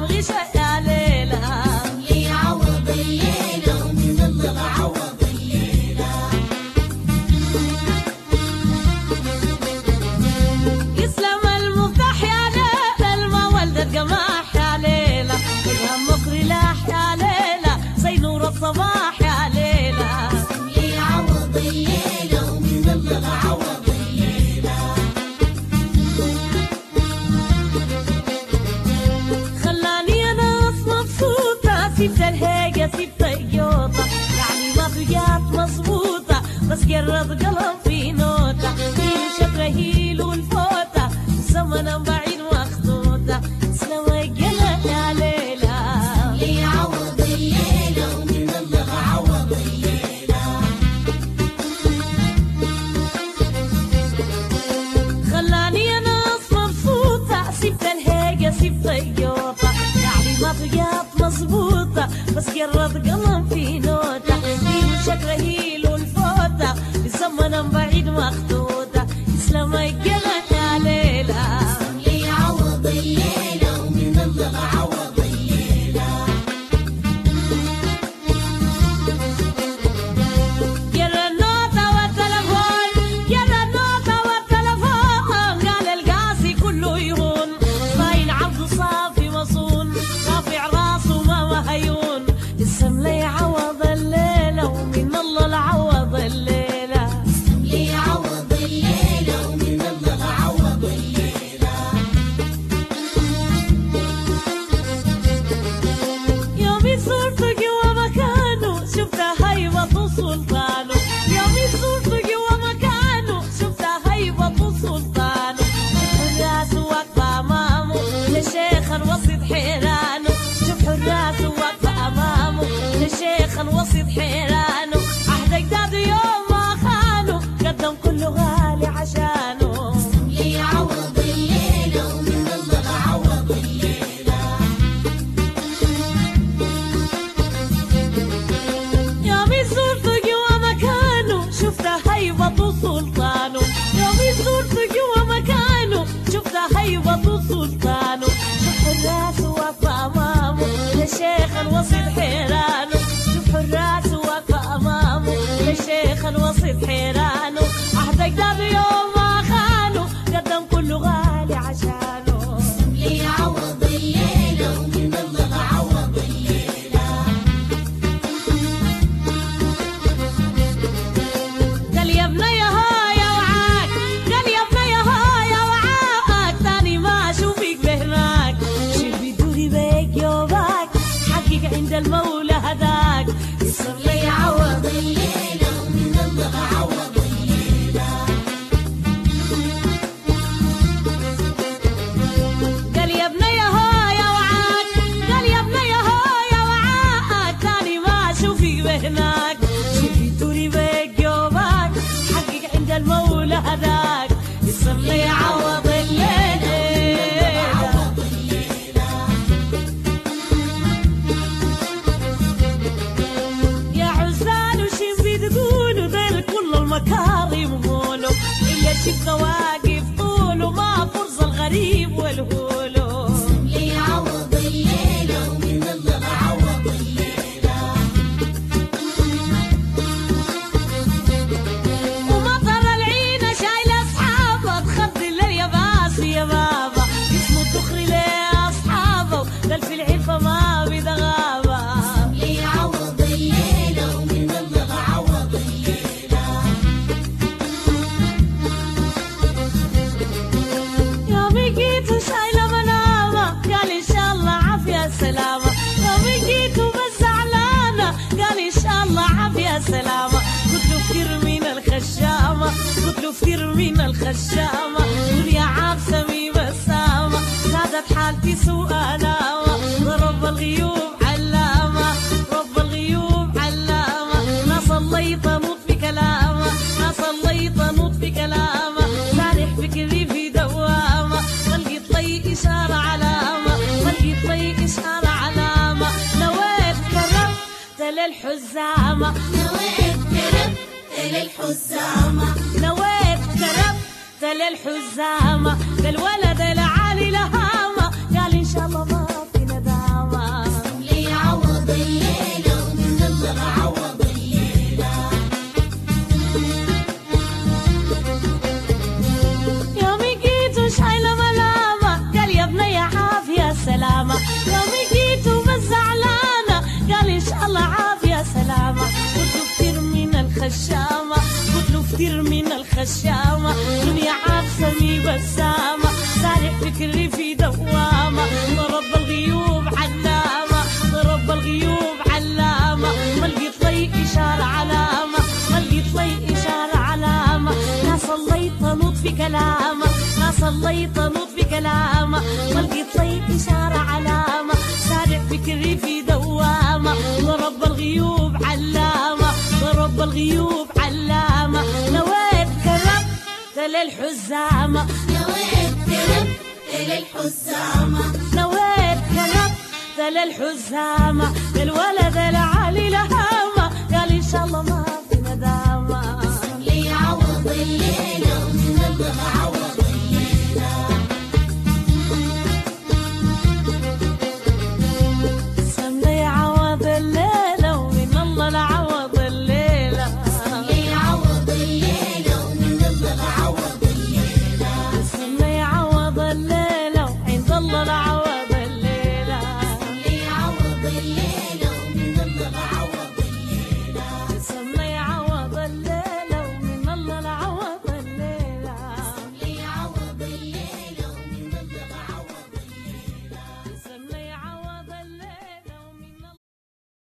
ابغي شيء يا ليلى اللي يعوض الليلة ومن الله عوض الليلة. يسلم المفتاح يا ليلى الما ولدت قماح يا ليلى وجهها مقري لاح يا ليلى زي نور الصباح يا ليلى اللي يعوض الليلة ومن الله عوض الليلة. خلاني انا مبسوطة سبت الهيجة سبت اليوطة يعني ما بقيت مظبوطة بس قرب قلم في نوتة هيلو شكله هيلو الفوتة زمنا بعيد مخطوطة سلام القلم يا ليلى اللي يعوض الليلة ومن الله عوض الليلة. خلاني انا مبسوطة سبت الهيجة سبت اليوطة يعني ما بقيت مظبوطة بس قرب قلم في نوتة هيلو شكله هيلو الفوتة زمنا بعيد مخطوطة سلام القلم يا ليلى اللي يعوض الليلة ومن الله عوض الليلة. يلا النوتة والتلفون يلا النوتة والتلفون قال القاسي كله يهون باين عبد صافي مصون رافع راسه ما مهيون السم لي عوض الليلة ومن الله العوض الليلة اللي يعوض الليلة ومن الله عوض الليلة. يومي صورته جوا مكانه شفتها هيبة سلطانه يومي صورته جوا مكانه شفتها هيبة سلطانه حراس واقفة أمامه لشيخ الوسط حيرانه شوف حراس واقفة أمامه لشيخ الوسط حيرانه عهد أجداده يوم ما خانه قدم كله غالي عشانه اللي يعوض الليلة ومن الله عوض الليلة. يومي صورته جوا مكانه شفتها هيبة سلطانه يومي صورته جوا مكانه شفتها هيبة سلطانه شوف الراس واقفة أمامه لشيخ الوسط حيرانه شوف الراس واقفة أمامه لشيخ الوسط حيرانه عهد أجداده يوم ما خانه قدم كله غالي عشانه اللي يعوض الليلة ومن الله عوض الليلة. قال يا ابني هايا وعاك قال يا ابني هايا وعاك تاني ما اشوفك بهناك شوف بدوري بيك يومك حقك عند المولى هداك يسر اللي يعوض الليلة ومن الله عوض الليلة. قال يا ابني هايا وعاك قال يا ابني هايا وعاك تاني ما اشوفك بهناك شوف بدوري بيك يومك حقك عند المولى هداك يسر لي عوض الليل عوض الليلة. يا عزال وشين بتقولوا ذيل كل المكارم هولو إلا شفت واقف طوله ما فرصة الغريب والهولو اللي يعوض الليلة ومن الله عوض الليلة. ومطر العينة شايلة أصحابه تخض الليل يا باسي يا بابا اسمه الدخري ليه أصحابه قال في العفة ما بدغابة اللي يعوض الليلة ومن الله عوض الليلة. يومي جيت وشايلة منامة قال إن شاء الله عافية سلامة يومي جيت وبس زعلانة قال إن شاء الله عافية سلامة قلت له كثير من الخشامة قلت له كثير من الخشامة قول يا عابسة مي بسامة زادت حالتي سوء نامة ضرب الغيوب علامة رب الغيوب علامة ما صليت نوط في كلامة ما صليت نوط في كلامة سارح فكري في دوامة ما لقيت لي إشارة علامة ما لقيت لي إشارة علامة نويت كربت للحزامة نويت كربت للحزامة نويت كربت للحزامة للولد العالي لهامة قال إن شاء الله ما في ندامة الشامة دنيا عبسمي بسامة سارع فكري في دوامة ضرب الغيوب علامة ضرب الغيوب علامة ما لقيت لي إشارة علامة ما لقيت لي إشارة علامة لا صليت نوط في كلامة لا صليت نوط في كلامة ما لقيت لي إشارة علامة سارع فكري في دوامة ضرب الغيوب علامة ضرب الغيوب علامة نويت كربت للحزامة نويت كربت للحزامة نويت كربت للحزامة الولد العالي لهامة قال إن شاء الله ما في ندامة ليعوض الليل